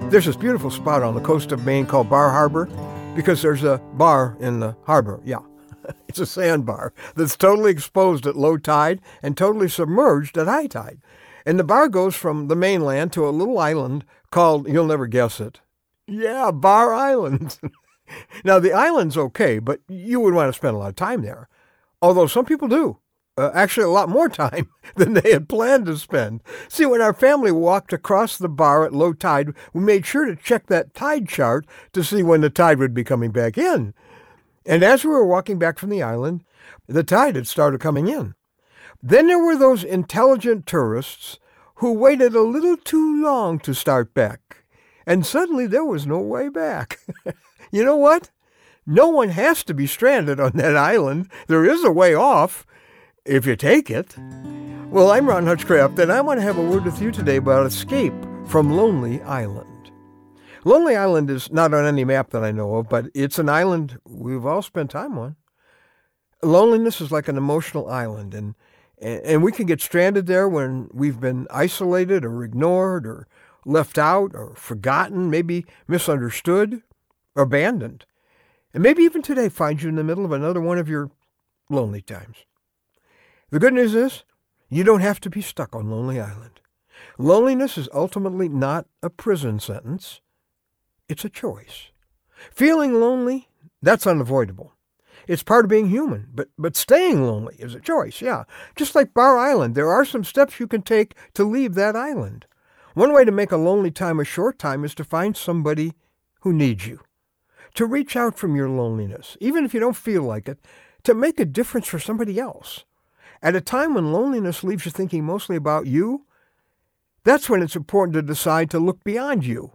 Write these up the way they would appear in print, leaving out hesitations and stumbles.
There's this beautiful spot on the coast of Maine called Bar Harbor because there's a bar in the harbor. Yeah, it's a sandbar that's totally exposed at low tide and totally submerged at high tide. And the bar goes from the mainland to a little island called, you'll never guess it. Yeah, Bar Island. Now, the island's okay, but you would want to spend a lot of time there. Although some people do. Actually, a lot more time than they had planned to spend. See, when our family walked across the bar at low tide, we made sure to check that tide chart to see when the tide would be coming back in. And as we were walking back from the island, the tide had started coming in. Then there were those intelligent tourists who waited a little too long to start back. And suddenly there was no way back. You know what? No one has to be stranded on that island. There is a way off, if you take it. Well, I'm Ron Hutchcraft, and I want to have a word with you today about escape from Lonely Island. Lonely Island is not on any map that I know of, but it's an island we've all spent time on. Loneliness is like an emotional island, and we can get stranded there when we've been isolated or ignored or left out or forgotten, maybe misunderstood or abandoned. And maybe even today find you in the middle of another one of your lonely times. The good news is, you don't have to be stuck on Lonely Island. Loneliness is ultimately not a prison sentence. It's a choice. Feeling lonely, that's unavoidable. It's part of being human, but staying lonely is a choice, yeah. Just like Bar Island, there are some steps you can take to leave that island. One way to make a lonely time a short time is to find somebody who needs you. To reach out from your loneliness, even if you don't feel like it, to make a difference for somebody else. At a time when loneliness leaves you thinking mostly about you, that's when it's important to decide to look beyond you.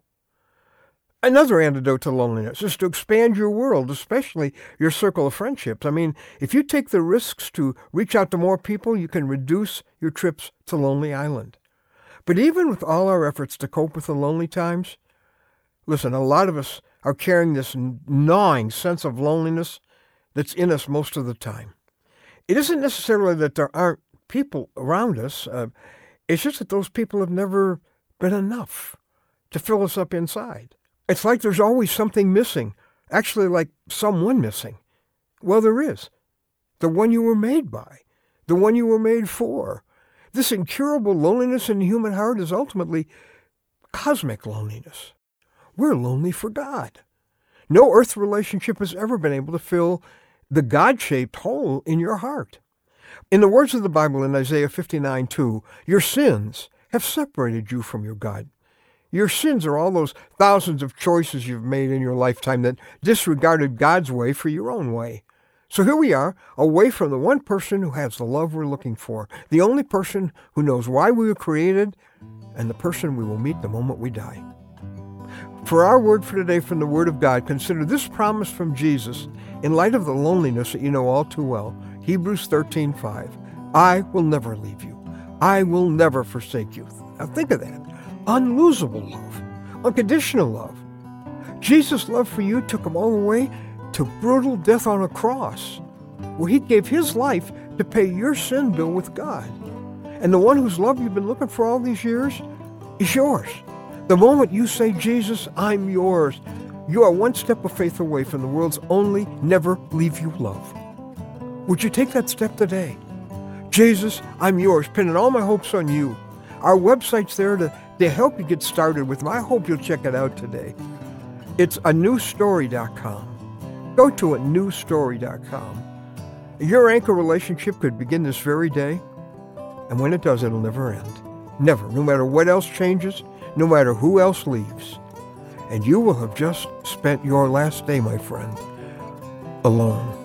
Another antidote to loneliness is to expand your world, especially your circle of friendships. I mean, if you take the risks to reach out to more people, you can reduce your trips to Lonely Island. But even with all our efforts to cope with the lonely times, listen, a lot of us are carrying this gnawing sense of loneliness that's in us most of the time. It isn't necessarily that there aren't people around us. It's just that those people have never been enough to fill us up inside. It's like there's always something missing, actually like someone missing. Well, there is. The one you were made by, the one you were made for. This incurable loneliness in the human heart is ultimately cosmic loneliness. We're lonely for God. No earth relationship has ever been able to fill the God-shaped hole in your heart. In the words of the Bible in Isaiah 59:2, your sins have separated you from your God. Your sins are all those thousands of choices you've made in your lifetime that disregarded God's way for your own way. So here we are, away from the one person who has the love we're looking for, the only person who knows why we were created, and the person we will meet the moment we die. For our word for today from the Word of God, consider this promise from Jesus in light of the loneliness that you know all too well. Hebrews 13:5. I will never leave you. I will never forsake you. Now think of that. Unlosable love. Unconditional love. Jesus' love for you took him all the way to brutal death on a cross, where he gave his life to pay your sin bill with God. And the one whose love you've been looking for all these years is yours. The moment you say, Jesus, I'm yours, you are one step of faith away from the world's only never leave you love. Would you take that step today? Jesus, I'm yours, pinning all my hopes on you. Our website's there to help you get started with them. I hope you'll check it out today. It's anewstory.com. Go to anewstory.com. Your anchor relationship could begin this very day, and when it does, it'll never end. Never, no matter what else changes, no matter who else leaves. And you will have just spent your last day, my friend, alone.